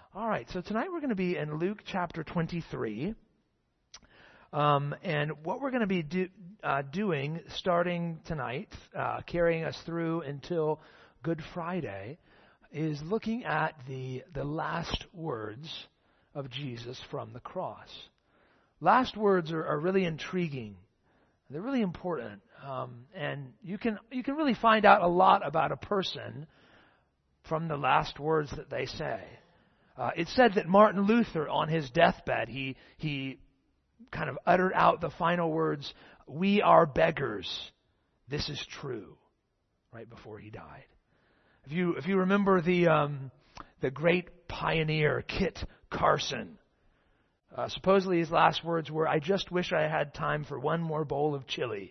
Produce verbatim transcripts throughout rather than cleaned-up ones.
All right, so tonight we're going to be in Luke chapter twenty-three. Um, and what we're going to be do, uh, doing starting tonight, uh, carrying us through until Good Friday, is looking at the, the last words of Jesus from the cross. Last words are, are really intriguing. They're really important. Um, and you can you can really find out a lot about a person from the last words that they say. Uh, it's said that Martin Luther, on his deathbed, he he kind of uttered out the final words, "We are beggars. This is true," right before he died. If you if you remember the um, the great pioneer Kit Carson, uh, supposedly his last words were, "I just wish I had time for one more bowl of chili."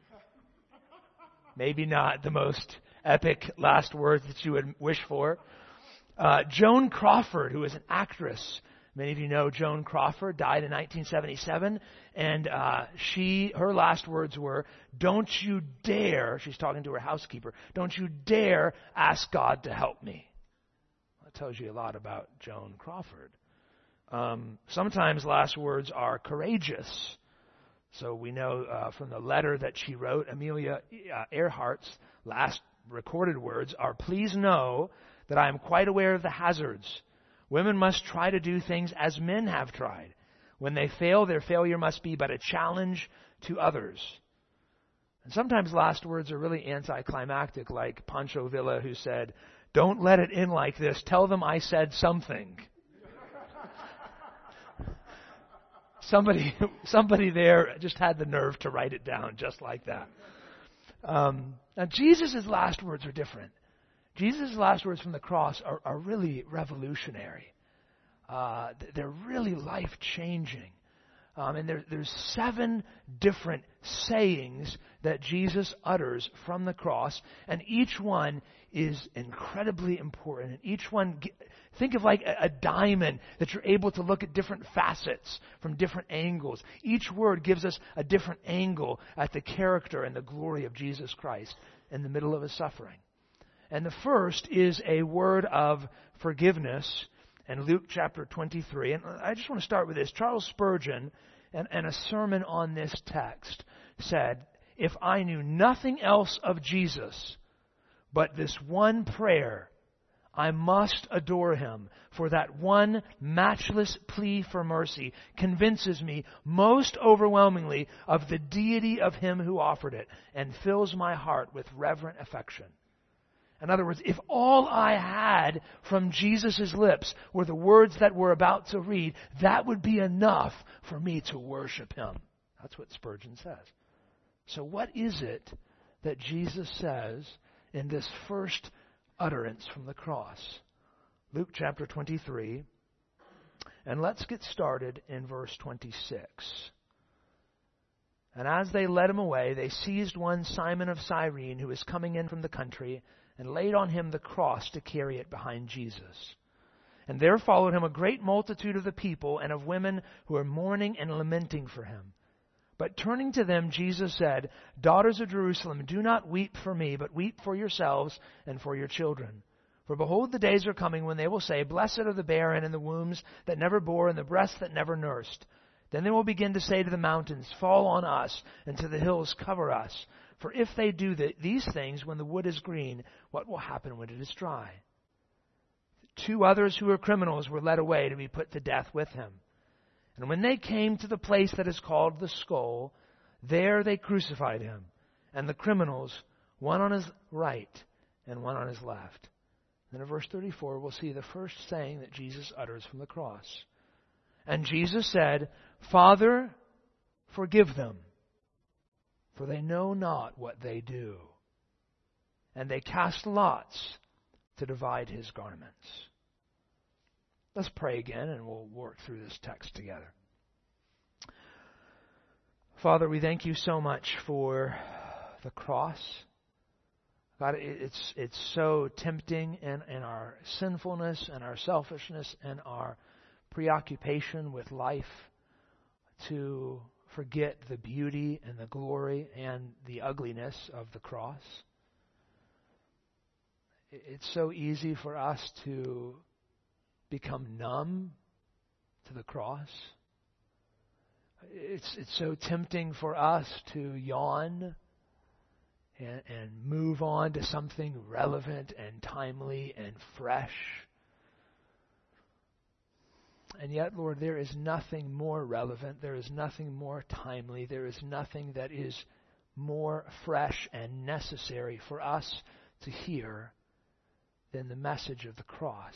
Maybe not the most epic last words that you would wish for. Uh, Joan Crawford, who is an actress, many of you know Joan Crawford, died in nineteen seventy-seven, and uh, she, her last words were, "Don't you dare," she's talking to her housekeeper, "don't you dare ask God to help me." That tells you a lot about Joan Crawford. Um, sometimes last words are courageous. So we know uh, from the letter that she wrote, Amelia uh, Earhart's last recorded words are, "Please know that I am quite aware of the hazards. Women must try to do things as men have tried. When they fail, their failure must be but a challenge to others." And sometimes last words are really anticlimactic, like Pancho Villa, who said, "Don't let it in like this. Tell them I said something." Somebody, somebody there just had the nerve to write it down just like that. Um, now, Jesus' last words are different. Jesus' last words from the cross are, are really revolutionary. Uh, they're really life-changing. Um, and there, there's seven different sayings that Jesus utters from the cross, and each one is incredibly important. And each one, think of like a, a diamond that you're able to look at different facets from different angles. Each word gives us a different angle at the character and the glory of Jesus Christ in the middle of his suffering. And the first is a word of forgiveness in Luke chapter twenty-three. And I just want to start with this. Charles Spurgeon, in, in a sermon on this text, said, "If I knew nothing else of Jesus but this one prayer, I must adore him, for that one matchless plea for mercy convinces me most overwhelmingly of the deity of him who offered it and fills my heart with reverent affection." In other words, if all I had from Jesus' lips were the words that we're about to read, that would be enough for me to worship him. That's what Spurgeon says. So what is it that Jesus says in this first utterance from the cross? Luke chapter twenty-three, and let's get started in verse twenty-six. "And as they led him away, they seized one Simon of Cyrene, who was coming in from the country, and laid on him the cross to carry it behind Jesus. And there followed him a great multitude of the people and of women who were mourning and lamenting for him. But turning to them, Jesus said, 'Daughters of Jerusalem, do not weep for me, but weep for yourselves and for your children. For behold, the days are coming when they will say, Blessed are the barren and the wombs that never bore and the breasts that never nursed. Then they will begin to say to the mountains, Fall on us, and to the hills, cover us. For if they do the, these things when the wood is green, what will happen when it is dry?' Two others who were criminals were led away to be put to death with him. And when they came to the place that is called the Skull, there they crucified him, and the criminals, one on his right and one on his left." Then in verse thirty-four, we'll see the first saying that Jesus utters from the cross. "And Jesus said, Father, forgive them, for they know not what they do. And they cast lots to divide his garments." Let's pray again, and we'll work through this text together. Father, we thank you so much for the cross. God, it's it's so tempting in, in our sinfulness and our selfishness and our preoccupation with life to forget the beauty and the glory and the ugliness of the cross. It's so easy for us to become numb to the cross? It's it's so tempting for us to yawn and, and move on to something relevant and timely and fresh. And yet, Lord, there is nothing more relevant. There is nothing more timely. There is nothing that is more fresh and necessary for us to hear than the message of the cross.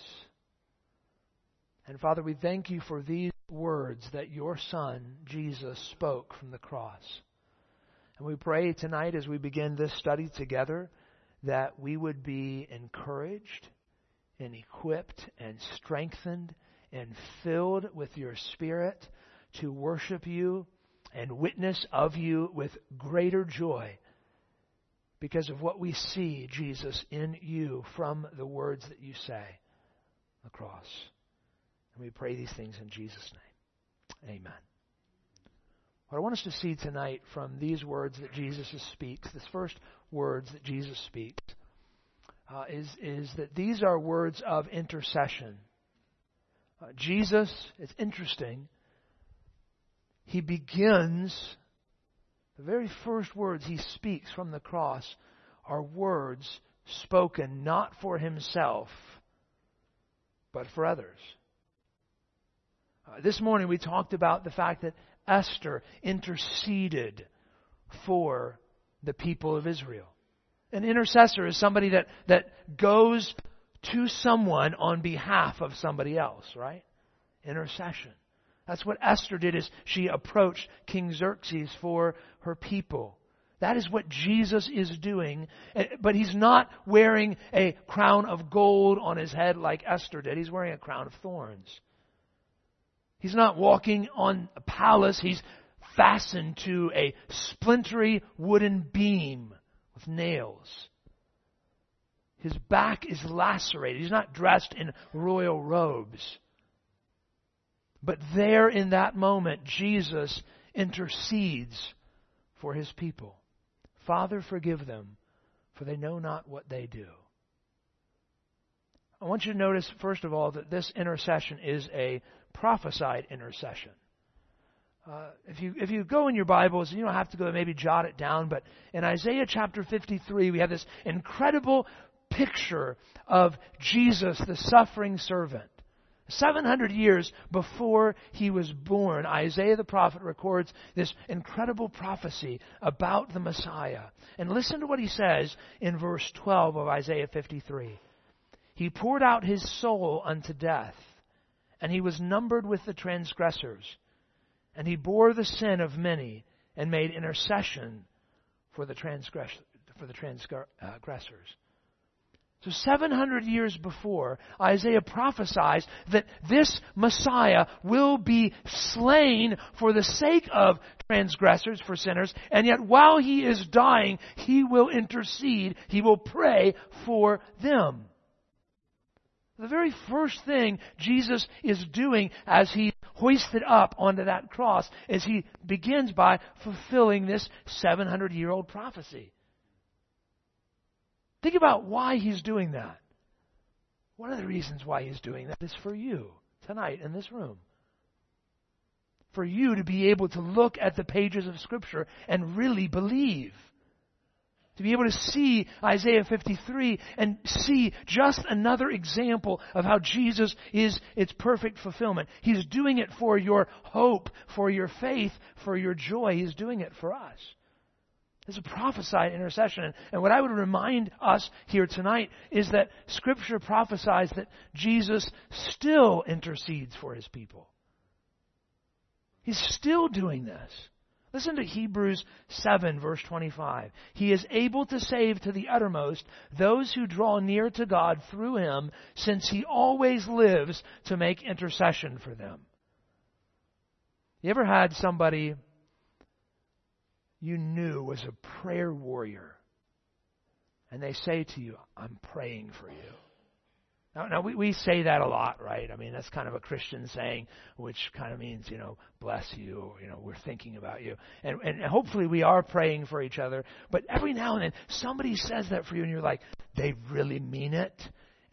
And Father, we thank you for these words that your Son, Jesus, spoke from the cross. And we pray tonight as we begin this study together that we would be encouraged and equipped and strengthened and filled with your Spirit to worship you and witness of you with greater joy because of what we see, Jesus, in you from the words that you say on the cross. And we pray these things in Jesus' name. Amen. What I want us to see tonight from these words that Jesus speaks, this first words that Jesus speaks, uh, is, is that these are words of intercession. Uh, Jesus, it's interesting, he begins, the very first words he speaks from the cross are words spoken not for himself, but for others. Uh, this morning we talked about the fact that Esther interceded for the people of Israel. An intercessor is somebody that, that goes to someone on behalf of somebody else, right? Intercession. That's what Esther did, is she approached King Xerxes for her people. That is what Jesus is doing. But he's not wearing a crown of gold on his head like Esther did. He's wearing a crown of thorns. He's not walking on a palace. He's fastened to a splintery wooden beam with nails. His back is lacerated. He's not dressed in royal robes. But there in that moment, Jesus intercedes for his people. Father, forgive them, for they know not what they do. I want you to notice, first of all, that this intercession is a prophesied intercession. Uh, if you if you go in your Bibles, you don't have to go maybe jot it down, but in Isaiah chapter fifty-three, we have this incredible picture of Jesus, the suffering servant. seven hundred years before he was born, Isaiah the prophet records this incredible prophecy about the Messiah. And listen to what he says in verse twelve of Isaiah fifty-three. He poured out his soul unto death, and he was numbered with the transgressors. And he bore the sin of many, and made intercession for the transgress for the transgressors. So seven hundred years before, Isaiah prophesies that this Messiah will be slain for the sake of transgressors, for sinners, and yet while he is dying, he will intercede, he will pray for them. The very first thing Jesus is doing as he hoisted up onto that cross is he begins by fulfilling this seven hundred year old prophecy. Think about why he's doing that. One of the reasons why he's doing that is for you tonight in this room. For you to be able to look at the pages of Scripture and really believe. To be able to see Isaiah fifty-three and see just another example of how Jesus is its perfect fulfillment. He's doing it for your hope, for your faith, for your joy. He's doing it for us. It's a prophesied intercession. And what I would remind us here tonight is that Scripture prophesies that Jesus still intercedes for his people. He's still doing this. Listen to Hebrews seven, verse twenty-five. He is able to save to the uttermost those who draw near to God through him, since he always lives to make intercession for them. You ever had somebody you knew was a prayer warrior, and they say to you, I'm praying for you? Now, now we, we say that a lot, right? I mean, that's kind of a Christian saying, which kind of means, you know, bless you, or, you know, we're thinking about you. And, and hopefully we are praying for each other. But every now and then, somebody says that for you, and you're like, they really mean it?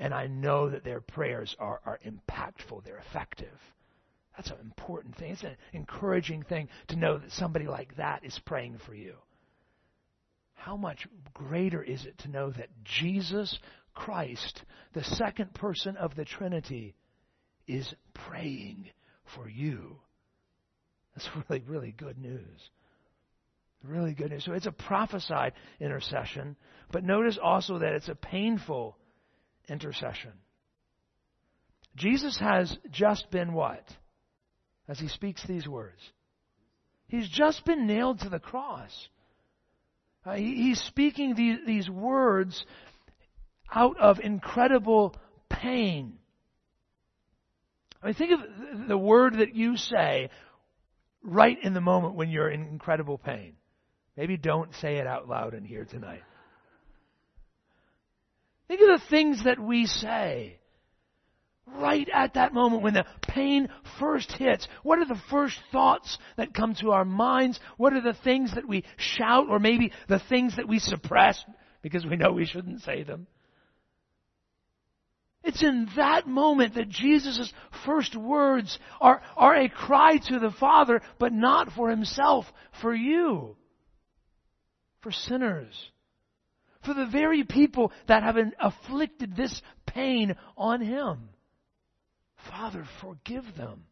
and I know that their prayers are, are impactful, they're effective. That's an important thing. It's an encouraging thing to know that somebody like that is praying for you. How much greater is it to know that Jesus Christ, the second person of the Trinity, is praying for you? That's really, really good news. Really good news. So it's a prophesied intercession, but notice also that it's a painful intercession. Jesus has just been what? As he speaks these words. He's just been nailed to the cross. Uh, he, he's speaking these, these words out of incredible pain. I mean, think of the word that you say right in the moment when you're in incredible pain. Maybe don't say it out loud in here tonight. Think of the things that we say right at that moment when the pain first hits. What are the first thoughts that come to our minds? What are the things that we shout, or maybe the things that we suppress because we know we shouldn't say them? It's in that moment that Jesus' first words are, are a cry to the Father, but not for himself, for you, for sinners, for the very people that have afflicted this pain on him. Father, forgive them.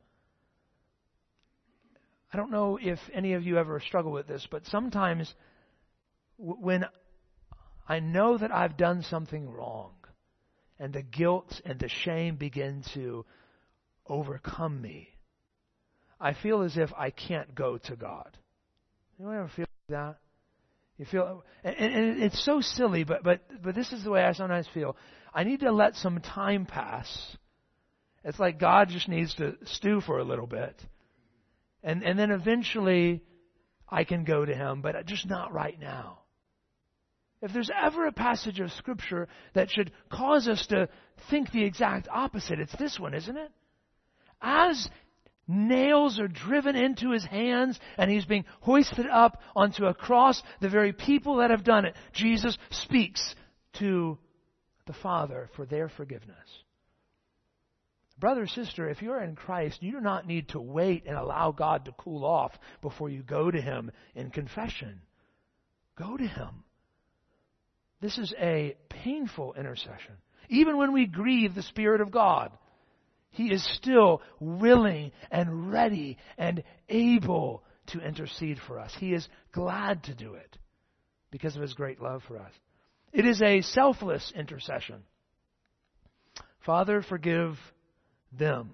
I don't know if any of you ever struggle with this, but sometimes w- when I know that I've done something wrong, and the guilt and the shame begin to overcome me, I feel as if I can't go to God. Anyone ever feel like that? You feel, and, and it's so silly, but but but this is the way I sometimes feel. I need to let some time pass. It's like God just needs to stew for a little bit, and and then eventually I can go to Him, but just not right now. If there's ever a passage of Scripture that should cause us to think the exact opposite, it's this one, isn't it? As nails are driven into His hands and He's being hoisted up onto a cross, the very people that have done it, Jesus speaks to the Father for their forgiveness. Brother or sister, if you're in Christ, you do not need to wait and allow God to cool off before you go to Him in confession. Go to Him. This is a painful intercession. Even when we grieve the Spirit of God, He is still willing and ready and able to intercede for us. He is glad to do it because of His great love for us. It is a selfless intercession. Father, forgive them.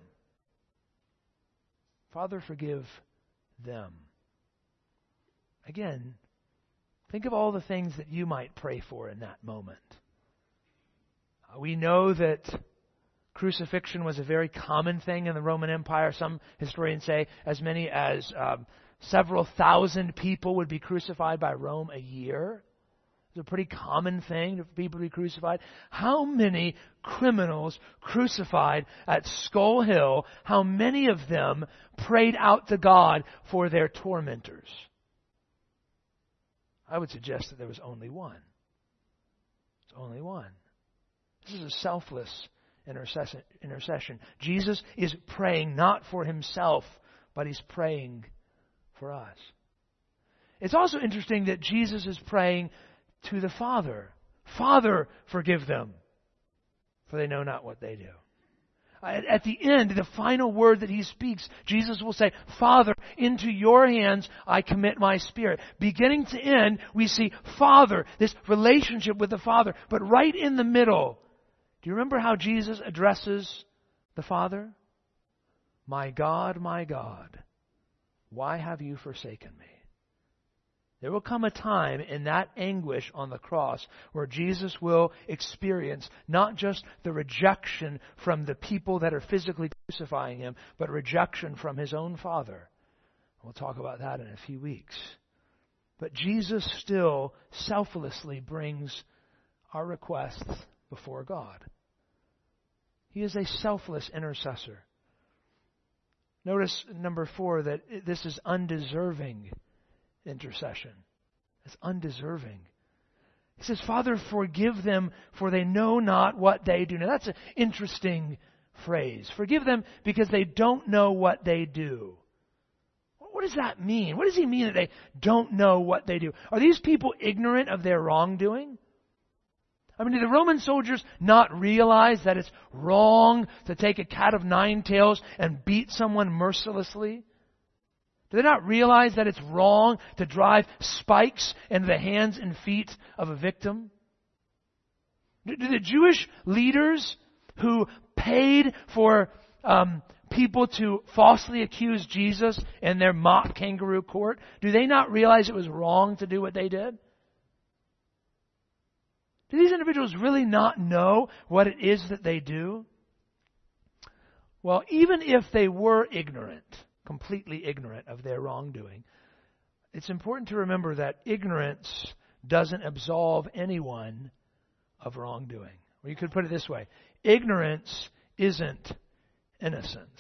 Father, forgive them. Again, think of all the things that you might pray for in that moment. Uh, we know that crucifixion was a very common thing in the Roman Empire. Some historians say as many as um, several thousand people would be crucified by Rome a year. It's a pretty common thing for people to be crucified. How many criminals crucified at Skull Hill, how many of them prayed out to God for their tormentors? I would suggest that there was only one. It's only one. This is a selfless intercession. intercession. Jesus is praying not for Himself, but He's praying for us. It's also interesting that Jesus is praying to the Father. Father, forgive them, for they know not what they do. At the end, the final word that He speaks, Jesus will say, Father, into your hands I commit my spirit. Beginning to end, we see Father, this relationship with the Father. But right in the middle, do you remember how Jesus addresses the Father? My God, my God, why have you forsaken me? There will come a time in that anguish on the cross where Jesus will experience not just the rejection from the people that are physically crucifying Him, but rejection from His own Father. We'll talk about that in a few weeks. But Jesus still selflessly brings our requests before God. He is a selfless intercessor. Notice, number four, that this is undeserving intercession. It's undeserving. He says, Father, forgive them, for they know not what they do. Now that's an interesting phrase. Forgive them because they don't know what they do. What does that mean? What does he mean that they don't know what they do? Are these people ignorant of their wrongdoing? I mean, do the Roman soldiers not realize that it's wrong to take a cat of nine tails and beat someone mercilessly? Do they not realize that it's wrong to drive spikes into the hands and feet of a victim? Do the Jewish leaders who paid for um, people to falsely accuse Jesus in their mock kangaroo court, do they not realize it was wrong to do what they did? Do these individuals really not know what it is that they do? Well, even if they were ignorant, completely ignorant of their wrongdoing, it's important to remember that ignorance doesn't absolve anyone of wrongdoing. Or you could put it this way: ignorance isn't innocence.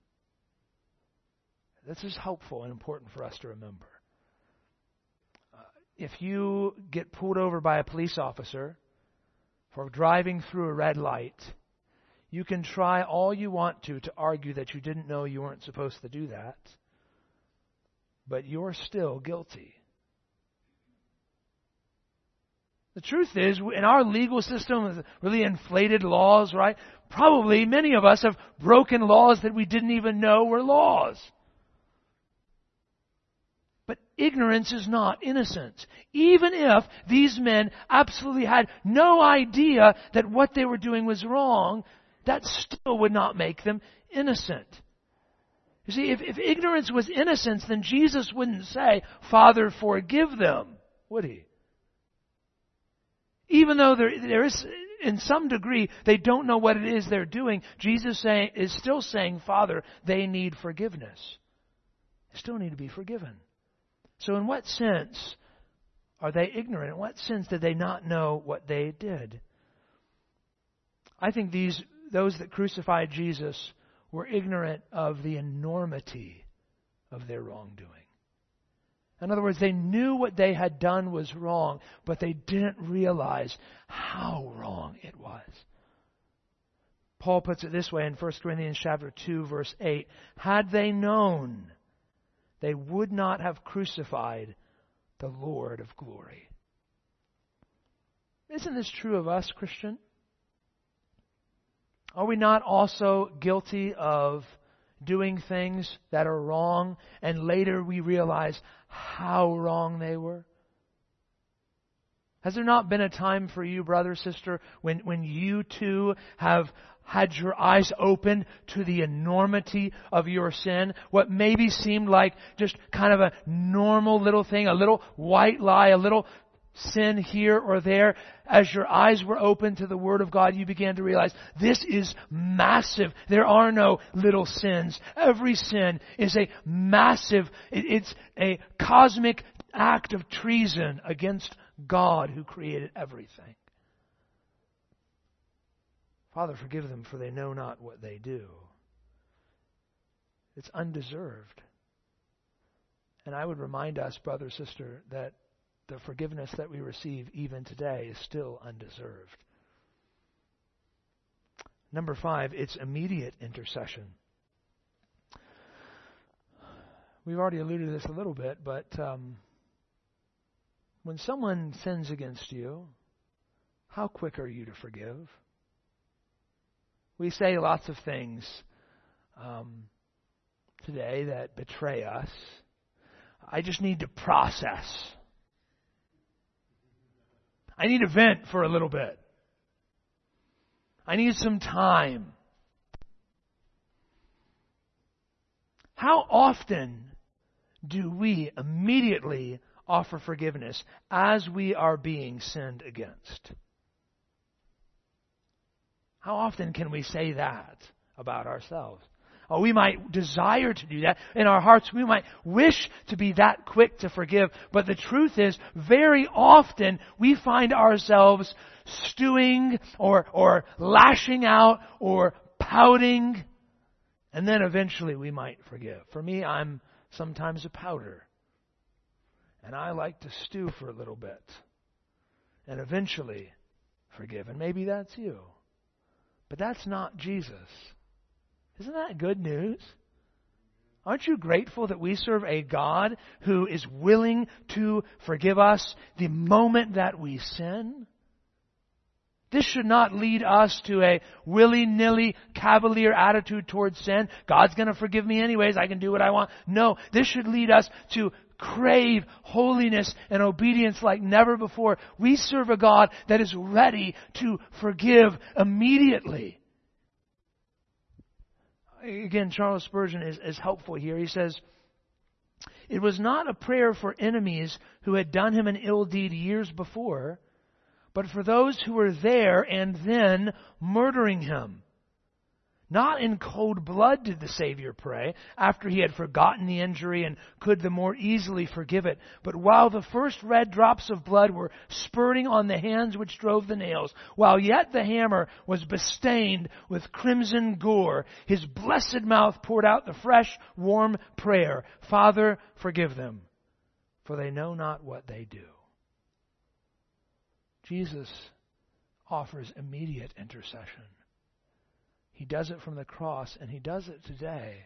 This is helpful and important for us to remember. Uh, if you get pulled over by a police officer for driving through a red light, you can try all you want to to argue that you didn't know you weren't supposed to do that, but you're still guilty. The truth is, in our legal system with really inflated laws, right? Probably many of us have broken laws that we didn't even know were laws. But ignorance is not innocence. Even if these men absolutely had no idea that what they were doing was wrong, that still would not make them innocent. You see, if, if ignorance was innocence, then Jesus wouldn't say, Father, forgive them, would he? Even though there, there is, in some degree, they don't know what it is they're doing, Jesus say, is still saying, Father, they need forgiveness. They still need to be forgiven. So in what sense are they ignorant? In what sense did they not know what they did? I think these those that crucified Jesus were ignorant of the enormity of their wrongdoing. In other words, they knew what they had done was wrong, but they didn't realize how wrong it was. Paul puts it this way in First Corinthians chapter two, verse eight. Had they known, they would not have crucified the Lord of glory. Isn't this true of us, Christian? Are we not also guilty of doing things that are wrong, and later we realize how wrong they were? Has there not been a time for you, brother, sister, when, when you too have had your eyes opened to the enormity of your sin? What maybe seemed like just kind of a normal little thing, a little white lie, a little sin here or there. As your eyes were open to the Word of God, you began to realize this is massive. There are no little sins. Every sin is a massive, it's a cosmic act of treason against God who created everything. Father, forgive them, for they know not what they do. It's undeserved. And I would remind us, brother, sister, that the forgiveness that we receive even today is still undeserved. Number five, it's immediate intercession. We've already alluded to this a little bit, but um, when someone sins against you, how quick are you to forgive? We say lots of things um, today that betray us. I just need to process. I need to vent for a little bit. I need some time. How often do we immediately offer forgiveness as we are being sinned against? How often can we say that about ourselves? Oh, we might desire to do that. In our hearts, we might wish to be that quick to forgive. But the truth is, very often we find ourselves stewing or, or lashing out or pouting. And then eventually we might forgive. For me, I'm sometimes a pouter. And I like to stew for a little bit. and eventually forgive. And maybe that's you. But that's not Jesus. Isn't that good news? Aren't you grateful that we serve a God who is willing to forgive us the moment that we sin? This should not lead us to a willy-nilly, cavalier attitude towards sin. God's going to forgive me anyways. I can do what I want. No, this should lead us to crave holiness and obedience like never before. We serve a God that is ready to forgive immediately. Again, Charles Spurgeon is, is helpful here. He says, "It was not a prayer for enemies who had done him an ill deed years before, but for those who were there and then murdering him. Not in cold blood did the Savior pray, after he had forgotten the injury and could the more easily forgive it. But while the first red drops of blood were spurting on the hands which drove the nails, while yet the hammer was bestained with crimson gore, his blessed mouth poured out the fresh, warm prayer, 'Father, forgive them, for they know not what they do.'" Jesus offers immediate intercession. He does it from the cross, and He does it today.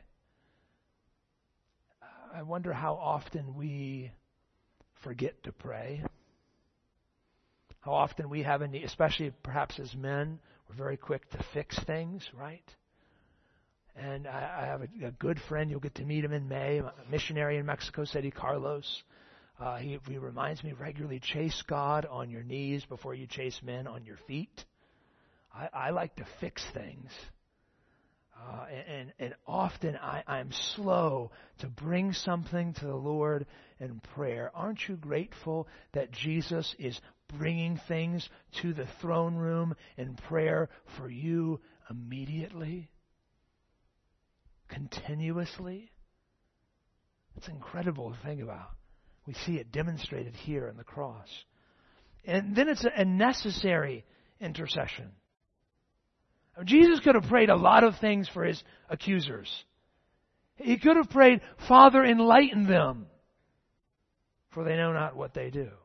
I wonder how often we forget to pray. How often we have a need, especially perhaps as men, we're very quick to fix things, right? And I, I have a, a good friend, you'll get to meet him in May, a missionary in Mexico City, Carlos. Uh, he, he reminds me regularly, chase God on your knees before you chase men on your feet. I, I like to fix things. Uh, and, and often I, I'm slow to bring something to the Lord in prayer. Aren't you grateful that Jesus is bringing things to the throne room in prayer for you immediately? Continuously? It's incredible to think about. We see it demonstrated here on the cross. And then it's a necessary intercession. Jesus could have prayed a lot of things for His accusers. He could have prayed, "Father, enlighten them, for they know not what they do."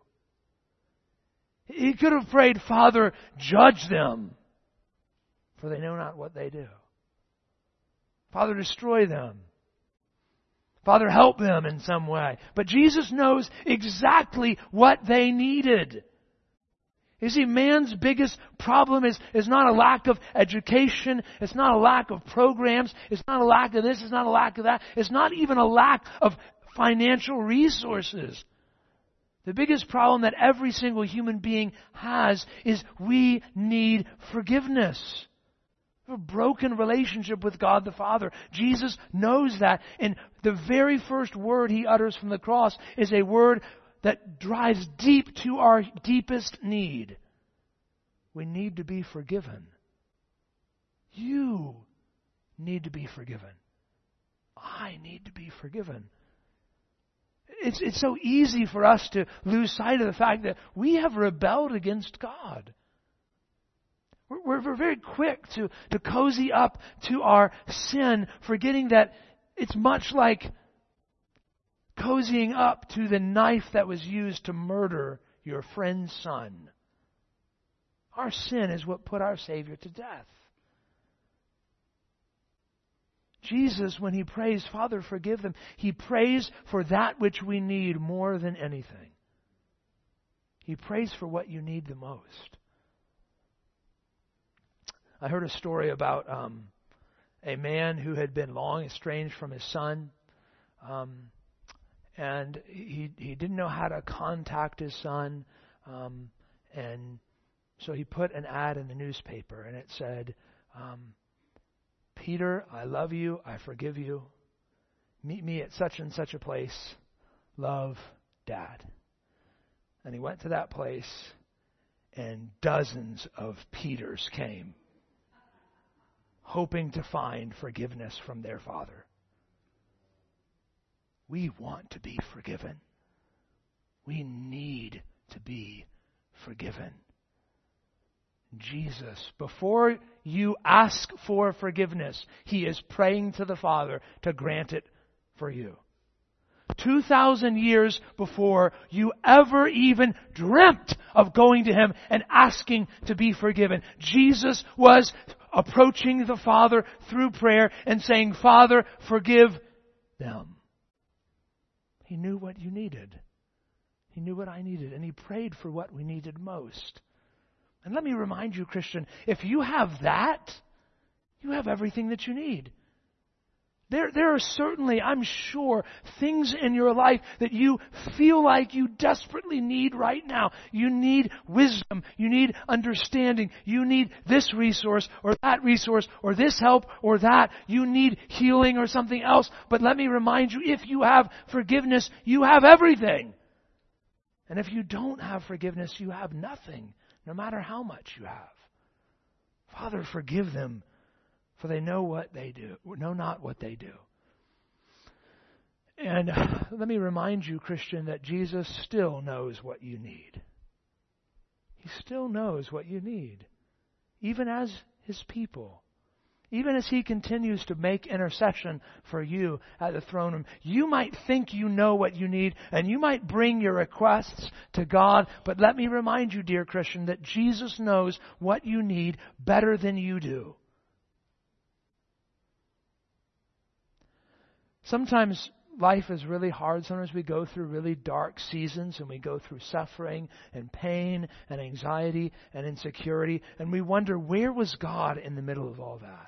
He could have prayed, "Father, judge them, for they know not what they do." "Father, destroy them." "Father, help them in some way." But Jesus knows exactly what they needed. You see, man's biggest problem is, is not a lack of education. It's not a lack of programs. It's not a lack of this. It's not a lack of that. It's not even a lack of financial resources. The biggest problem that every single human being has is we need forgiveness. A broken relationship with God the Father. Jesus knows that. And the very first word He utters from the cross is a word that drives deep to our deepest need. We need to be forgiven. You need to be forgiven. I need to be forgiven. It's, it's so easy for us to lose sight of the fact that we have rebelled against God. We're, we're very quick to, to cozy up to our sin, forgetting that it's much like cozying up to the knife that was used to murder your friend's son. Our sin is what put our Savior to death. Jesus, when He prays, "Father, forgive them," He prays for that which we need more than anything. He prays for what you need the most. I heard a story about um, a man who had been long estranged from his son. Um, and he he didn't know how to contact his son. Um, and so he put an ad in the newspaper, and it said, um, "Peter, I love you. I forgive you. Meet me at such and such a place. Love, Dad." And he went to that place, and dozens of Peters came, hoping to find forgiveness from their father. We want to be forgiven. We need to be forgiven. Jesus, before you ask for forgiveness, He is praying to the Father to grant it for you. two thousand years before you ever even dreamt of going to Him and asking to be forgiven. Jesus was approaching the Father through prayer and saying, Father, forgive them. He knew what you needed. He knew what I needed, and He prayed for what we needed most. And let me remind you, Christian, if you have that, you have everything that you need. There, there are certainly, I'm sure, things in your life that you feel like you desperately need right now. You need wisdom. You need understanding. You need this resource or that resource or this help or that. You need healing or something else. But let me remind you, if you have forgiveness, you have everything. And if you don't have forgiveness, you have nothing, no matter how much you have. Father, forgive them, for they know what they do, know not what they do. And let me remind you, Christian, that Jesus still knows what you need. He still knows what you need, even as His people. Even as He continues to make intercession for you at the throne room. You might think you know what you need, and you might bring your requests to God, but let me remind you, dear Christian, that Jesus knows what you need better than you do. Sometimes life is really hard. Sometimes we go through really dark seasons, and we go through suffering and pain and anxiety and insecurity, and we wonder, where was God in the middle of all that?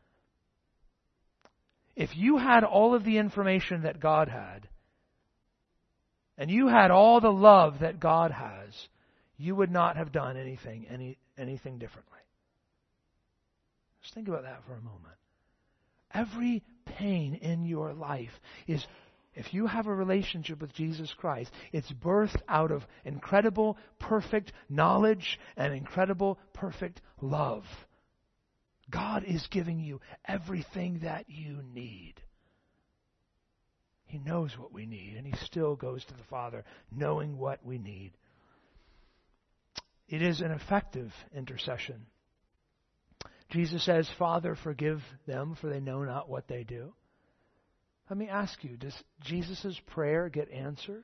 If you had all of the information that God had, and you had all the love that God has, you would not have done anything any anything differently. Just think about that for a moment. Every pain in your life is, if you have a relationship with Jesus Christ, it's birthed out of incredible, perfect knowledge and incredible, perfect love. God is giving you everything that you need. He knows what we need, and He still goes to the Father knowing what we need. It is an effective intercession. Jesus says, Father, forgive them, for they know not what they do. Let me ask you, does Jesus' prayer get answered?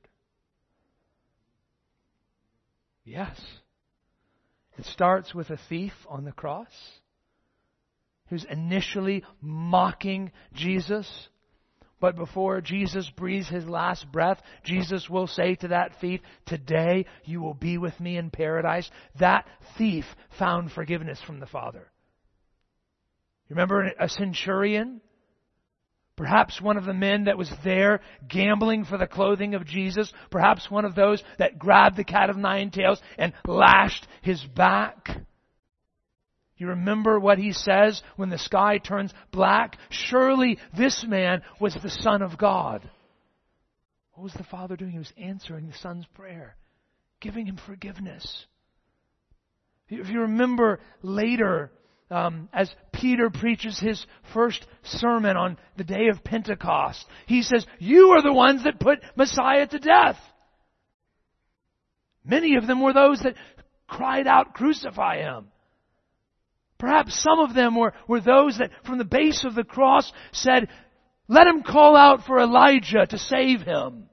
Yes. It starts with a thief on the cross who's initially mocking Jesus. But before Jesus breathes His last breath, Jesus will say to that thief, today you will be with me in paradise. That thief found forgiveness from the Father. You remember a centurion? Perhaps one of the men that was there gambling for the clothing of Jesus. Perhaps one of those that grabbed the cat of nine tails and lashed His back. You remember what He says when the sky turns black? Surely this man was the Son of God. What was the Father doing? He was answering the Son's prayer, giving him forgiveness. If you remember later, Um, as Peter preaches his first sermon on the day of Pentecost, he says, you are the ones that put Messiah to death. Many of them were those that cried out, crucify Him. Perhaps some of them were, were those that from the base of the cross said, let Him call out for Elijah to save him.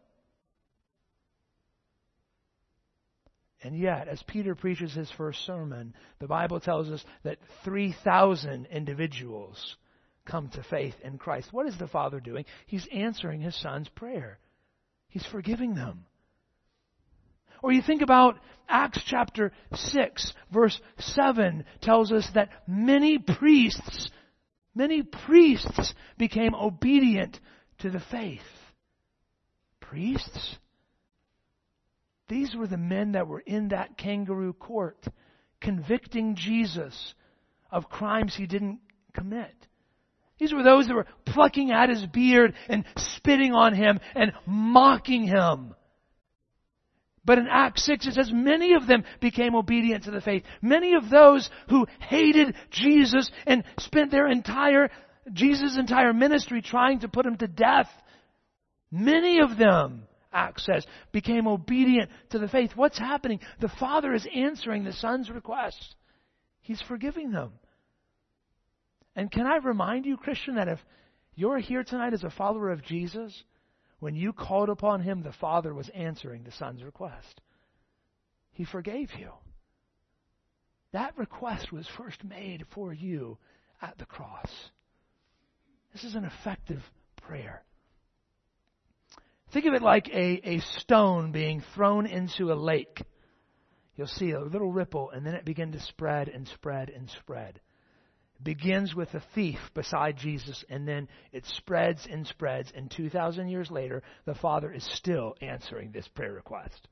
And yet, as Peter preaches his first sermon, the Bible tells us that three thousand individuals come to faith in Christ. What is the Father doing? He's answering His Son's prayer. He's forgiving them. Or you think about Acts chapter six, verse seven tells us that many priests, many priests became obedient to the faith. Priests? These were the men that were in that kangaroo court, convicting Jesus of crimes He didn't commit. These were those that were plucking at His beard and spitting on Him and mocking Him. But in Acts six it says many of them became obedient to the faith. Many of those who hated Jesus and spent their entire, Jesus' entire ministry trying to put Him to death. Many of them, Acts says, became obedient to the faith. What's happening? The Father is answering the Son's request. He's forgiving them. And can I remind you, Christian, that if you're here tonight as a follower of Jesus, when you called upon Him, the Father was answering the Son's request. He forgave you. That request was first made for you at the cross. This is an effective prayer. Think of it like a, a stone being thrown into a lake. You'll see a little ripple, and then it begins to spread and spread and spread. It begins with a thief beside Jesus, and then it spreads and spreads, and two thousand years later, the Father is still answering this prayer request.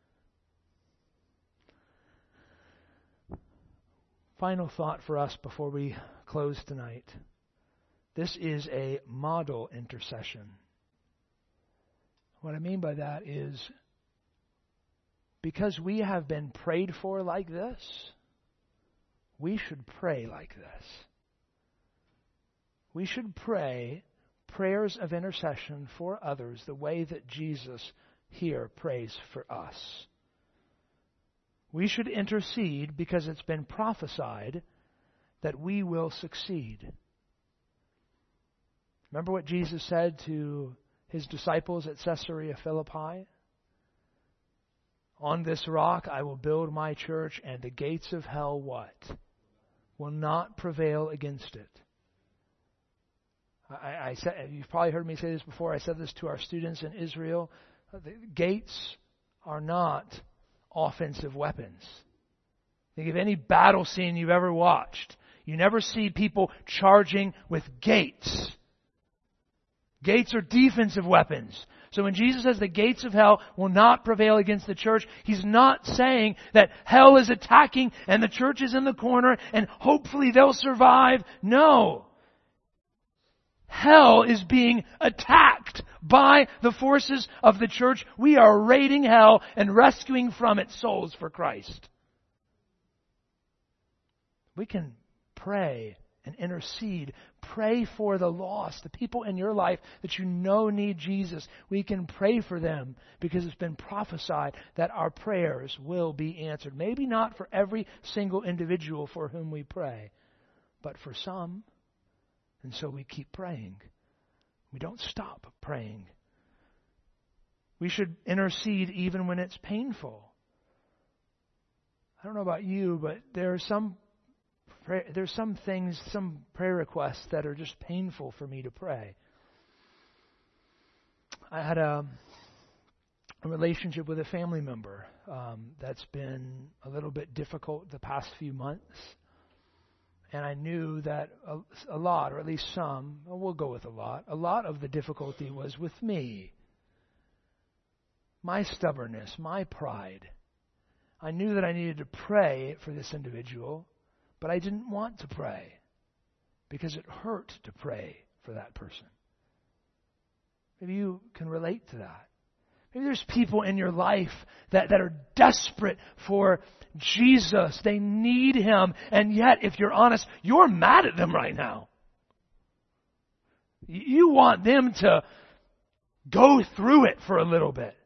Final thought for us before we close tonight. This is a model intercession. What I mean by that is, because we have been prayed for like this, we should pray like this. We should pray prayers of intercession for others the way that Jesus here prays for us. We should intercede because it's been prophesied that we will succeed. Remember what Jesus said to His disciples at Caesarea Philippi? On this rock I will build my church, and the gates of hell what? Will not prevail against it. I, I said, you've probably heard me say this before. I said this to our students in Israel. The gates are not offensive weapons. Think of any battle scene you've ever watched. You never see people charging with gates. Gates are defensive weapons. So when Jesus says the gates of hell will not prevail against the church, He's not saying that hell is attacking and the church is in the corner and hopefully they'll survive. No. Hell is being attacked by the forces of the church. We are raiding hell and rescuing from it souls for Christ. We can pray and intercede. Pray for the lost, the people in your life that you know need Jesus. We can pray for them because it's been prophesied that our prayers will be answered. Maybe not for every single individual for whom we pray, but for some. And so we keep praying. We don't stop praying. We should intercede even when it's painful. I don't know about you, but there are some There's some things, some prayer requests that are just painful for me to pray. I had a, a relationship with a family member um, that's been a little bit difficult the past few months. And I knew that a, a lot, or at least some, well, we'll go with a lot, a lot of the difficulty was with me. My stubbornness, my pride. I knew that I needed to pray for this individual, but I didn't want to pray because it hurt to pray for that person. Maybe you can relate to that. Maybe there's people in your life that, that are desperate for Jesus. They need Him. And yet, if you're honest, you're mad at them right now. You want them to go through it for a little bit.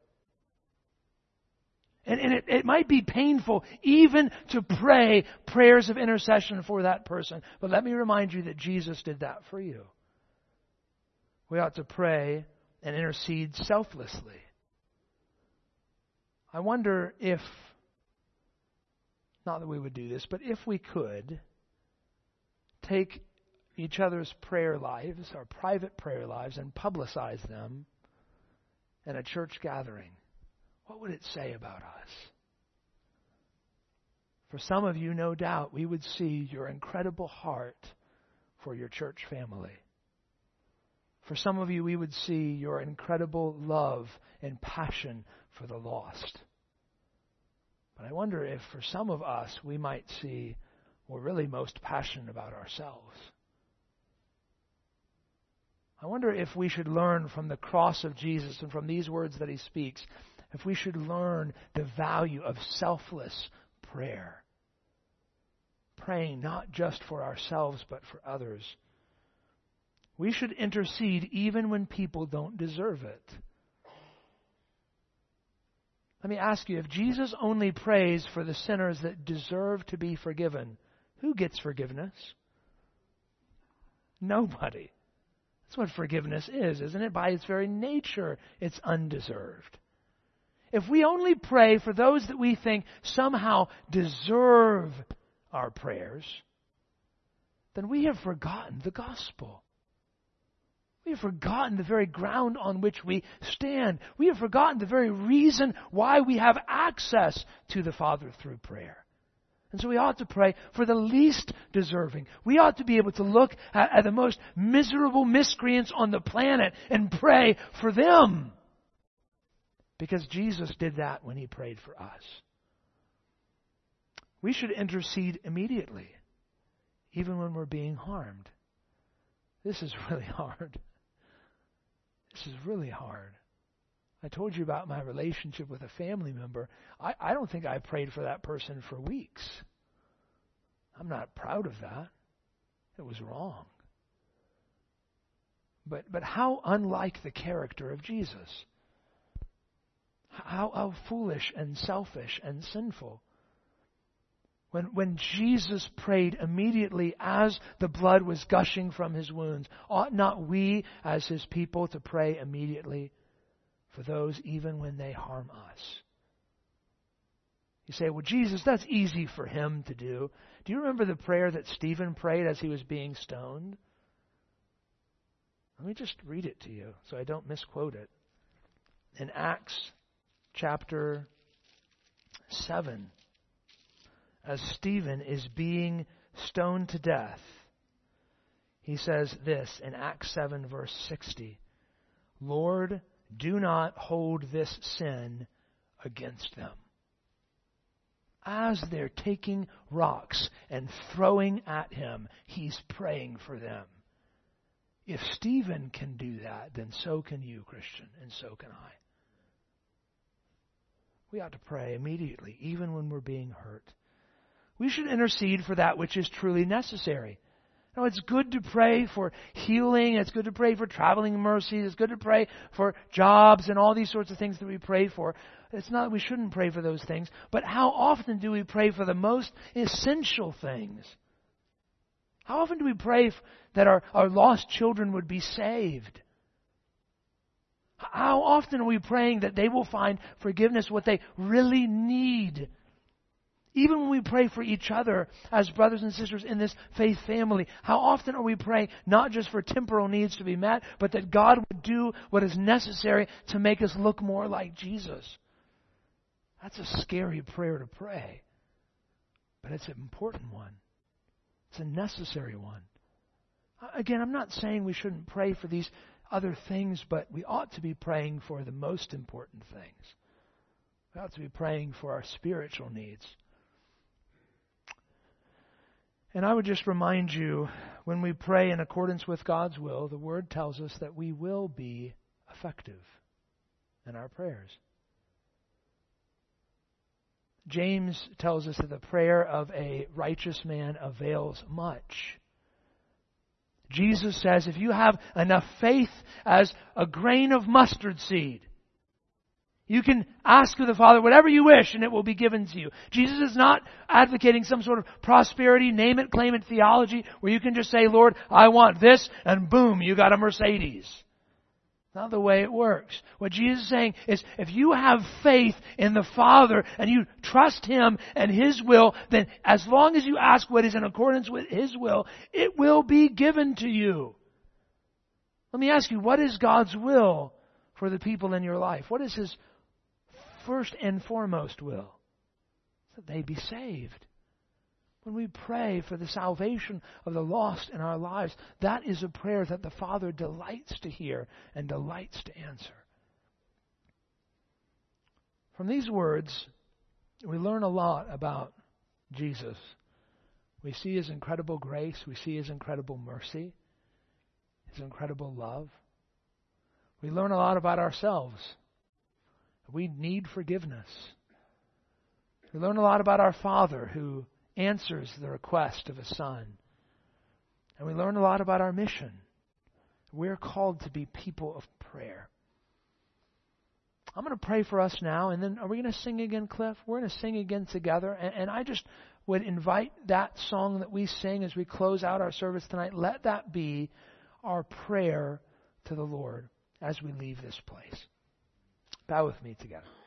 And, and it, it might be painful even to pray prayers of intercession for that person. But let me remind you that Jesus did that for you. We ought to pray and intercede selflessly. I wonder if, not that we would do this, but if we could take each other's prayer lives, our private prayer lives, and publicize them in a church gathering. What would it say about us? For some of you, no doubt, we would see your incredible heart for your church family. For some of you, we would see your incredible love and passion for the lost. But I wonder if for some of us, we might see we're really most passionate about ourselves. I wonder if we should learn from the cross of Jesus and from these words that He speaks, if we should learn the value of selfless prayer. Praying not just for ourselves, but for others. We should intercede even when people don't deserve it. Let me ask you, if Jesus only prays for the sinners that deserve to be forgiven, who gets forgiveness? Nobody. That's what forgiveness is, isn't it? By its very nature, it's undeserved. If we only pray for those that we think somehow deserve our prayers, then we have forgotten the gospel. We have forgotten the very ground on which we stand. We have forgotten the very reason why we have access to the Father through prayer. And so we ought to pray for the least deserving. We ought to be able to look at, at the most miserable miscreants on the planet and pray for them. Because Jesus did that when He prayed for us. We should intercede immediately, even when we're being harmed. This is really hard. This is really hard. I told you about my relationship with a family member. I, I don't think I prayed for that person for weeks. I'm not proud of that. It was wrong. But but how unlike the character of Jesus. How, how foolish and selfish and sinful. When, when Jesus prayed immediately as the blood was gushing from His wounds, ought not we as His people to pray immediately for those even when they harm us? You say, well, Jesus, that's easy for Him to do. Do you remember the prayer that Stephen prayed as he was being stoned? Let me just read it to you so I don't misquote it. In Acts chapter seven, as Stephen is being stoned to death, he says this in Acts seven, verse sixty, Lord, do not hold this sin against them. As they're taking rocks and throwing at him, he's praying for them. If Stephen can do that, then so can you, Christian, and so can I. We ought to pray immediately, even when we're being hurt. We should intercede for that which is truly necessary. Now, it's good to pray for healing. It's good to pray for traveling mercies. It's good to pray for jobs and all these sorts of things that we pray for. It's not that we shouldn't pray for those things, but how often do we pray for the most essential things? How often do we pray that our, our lost children would be saved? How often are we praying that they will find forgiveness, what they really need? Even when we pray for each other as brothers and sisters in this faith family, how often are we praying not just for temporal needs to be met, but that God would do what is necessary to make us look more like Jesus? That's a scary prayer to pray, but it's an important one. It's a necessary one. Again, I'm not saying we shouldn't pray for these other things, but we ought to be praying for the most important things. We ought to be praying for our spiritual needs. And I would just remind you, when we pray in accordance with God's will, the Word tells us that we will be effective in our prayers. James tells us that the prayer of a righteous man avails much. Jesus says, if you have enough faith as a grain of mustard seed, you can ask of the Father whatever you wish and it will be given to you. Jesus is not advocating some sort of prosperity, name it, claim it theology where you can just say, Lord, I want this, and boom, you got a Mercedes. Not the way it works. What Jesus is saying is, if you have faith in the Father and you trust Him and His will, then as long as you ask what is in accordance with His will, it will be given to you. Let me ask you, what is God's will for the people in your life? What is His first and foremost will? That they be saved. When we pray for the salvation of the lost in our lives, that is a prayer that the Father delights to hear and delights to answer. From these words, we learn a lot about Jesus. We see His incredible grace. We see His incredible mercy, His incredible love. We learn a lot about ourselves. We need forgiveness. We learn a lot about our Father who answers the request of His Son. And we learn a lot about our mission. We're called to be people of prayer. I'm going to pray for us now, and then are we going to sing again, Cliff? We're going to sing again together, and, and I just would invite that song that we sing as we close out our service tonight, let that be our prayer to the Lord as we leave this place. Bow with me together.